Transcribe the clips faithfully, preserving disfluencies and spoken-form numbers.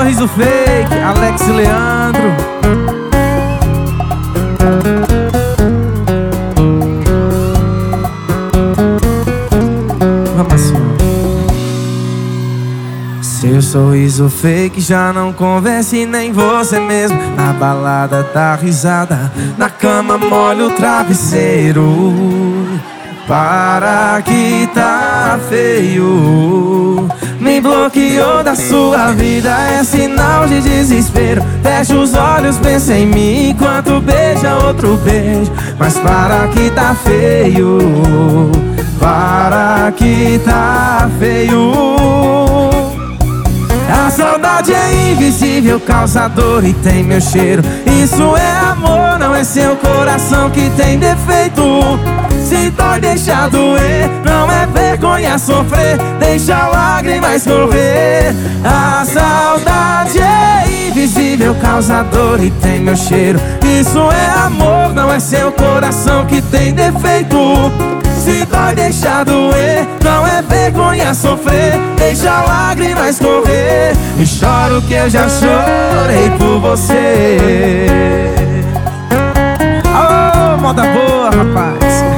sorriso fake, Alex e Leandro. Vamos assim, ó. Seu sorriso fake já não convence nem você mesmo. Na balada dá risada, na cama molha o travesseiro. Para que tá feio. Me bloqueou da sua vida, é sinal de desespero. Fecha os olhos, pensa em mim enquanto beija outro beijo. Mas para que tá feio. Para que tá feio. A saudade é invisível, causa dor e tem meu cheiro. Isso é amor, não é seu coração que tem defeito. Se dói, deixa doer, não é vergonha sofrer. Deixa lágrimas correr. A saudade é invisível, causa dor e tem meu cheiro. Isso é amor, não é seu coração que tem defeito. Se dói, deixa doer, não é vergonha sofrer. Deixa lágrimas correr. E choro que eu já chorei por você. Alô, moda boa, rapaz.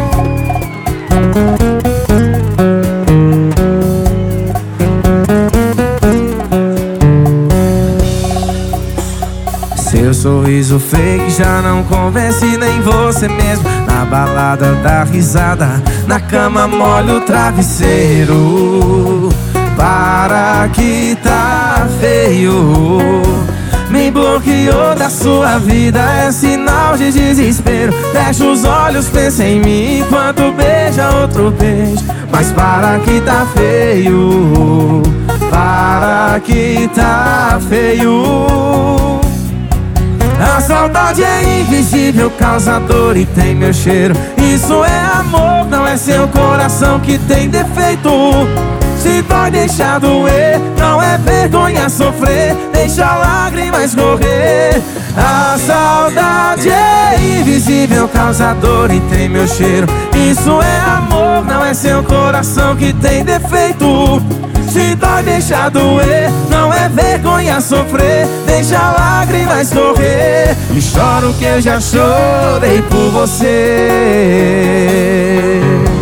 Seu sorriso fake já não convence nem você mesmo. Na balada dá risada, na cama molha o travesseiro. Para que tá feio. Me bloqueou da sua vida, é sinal de desespero. Fecha os olhos, pensa em mim enquanto beija outro beijo. Mas para que tá feio. Para que tá feio. A saudade é invisível, causa dor e tem meu cheiro. Isso é amor, não é seu coração que tem defeito. Se dói, deixa doer, não é vergonha sofrer. Deixa lágrimas correr. A saudade é invisível, causa dor e tem meu cheiro. Isso é amor, não é seu coração que tem defeito. Se dói, deixa doer, não é vergonha sofrer. Deixa lágrimas correr. E choro que eu já chorei por você.